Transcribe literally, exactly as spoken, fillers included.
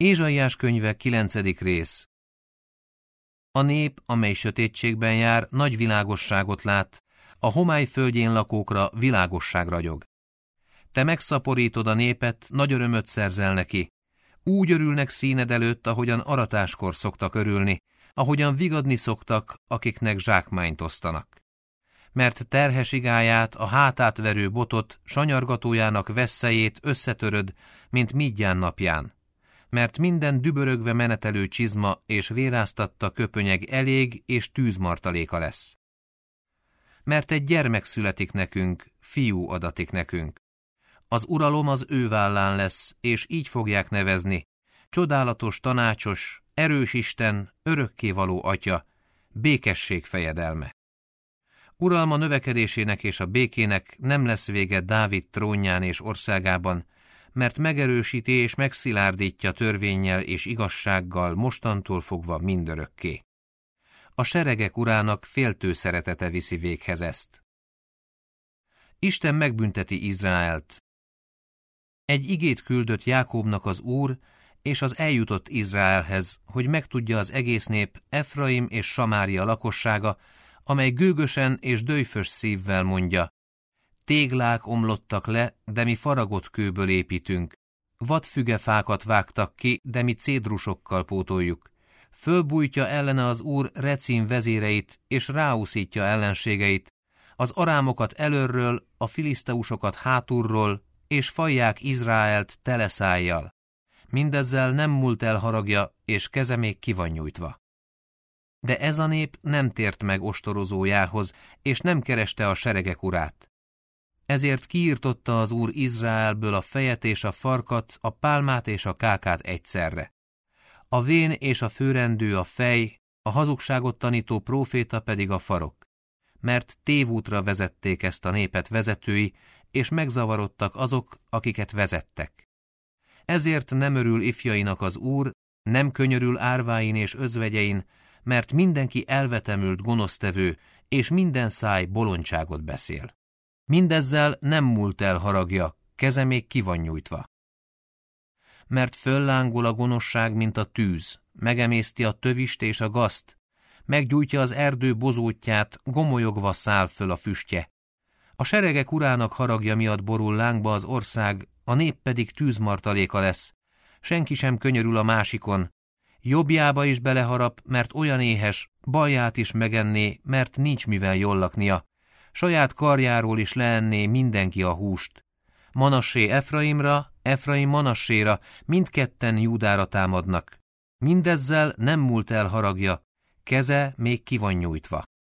Ézsaiás könyve, kilencedik rész. A nép, amely sötétségben jár, nagy világosságot lát, a homály földjén lakókra világosság ragyog. Te megszaporítod a népet, nagy örömöt szerzel neki. Úgy örülnek színed előtt, ahogyan aratáskor szoktak örülni, ahogyan vigadni szoktak, akiknek zsákmányt osztanak. Mert terhes igáját, a hátát verő botot, sanyargatójának vesszejét összetöröd, mint Midján napján. Mert minden dübörögve menetelő csizma és véráztatta köpönyeg elég és tűzmartaléka lesz. Mert egy gyermek születik nekünk, fiú adatik nekünk. Az uralom az ő vállán lesz, és így fogják nevezni: csodálatos tanácsos, erős Isten, örökkévaló Atya, békesség fejedelme. Uralma növekedésének és a békének nem lesz vége Dávid trónján és országában, mert megerősíti és megszilárdítja törvénnyel és igazsággal mostantól fogva mindörökké. A seregek urának féltő szeretete viszi véghez ezt. Isten megbünteti Izraelt. Egy igét küldött Jákóbnak az Úr, és az eljutott Izraelhez, hogy megtudja az egész nép, Efraim és Samária lakossága, amely gőgösen és döjfös szívvel mondja: téglák omlottak le, de mi faragott kőből építünk. Vadfügefákat vágtak ki, de mi cédrusokkal pótoljuk. Fölbújtja ellene az Úr Recin vezéreit, és ráúszítja ellenségeit, az arámokat elölről, a filiszteusokat hátulról, és fajják Izraelt teleszájjal. Mindezzel nem múlt el haragja, és keze még ki van nyújtva. De ez a nép nem tért meg ostorozójához, és nem kereste a seregek urát. Ezért kiirtotta az Úr Izraelből a fejet és a farkat, a pálmát és a kákát egyszerre. A vén és a főrendű a fej, a hazugságot tanító próféta pedig a farok. Mert tévútra vezették ezt a népet vezetői, és megzavarodtak azok, akiket vezettek. Ezért nem örül ifjainak az Úr, nem könyörül árváin és özvegyein, mert mindenki elvetemült gonosztevő, és minden száj bolondságot beszél. Mindezzel nem múlt el haragja, keze még ki van nyújtva. Mert föllángol a gonoszság, mint a tűz, megemészti a tövist és a gazt, meggyújtja az erdő bozótját, gomolyogva száll föl a füstje. A seregek urának haragja miatt borul lángba az ország, a nép pedig tűzmartaléka lesz. Senki sem könyörül a másikon. Jobbjába is beleharap, mert olyan éhes, balját is megenné, mert nincs mivel jól laknia. Saját karjáról is leenné mindenki a húst. Manassé Efraimra, Efraim Manasséra, mindketten Júdára támadnak. Mindezzel nem múlt el haragja, keze még ki van nyújtva.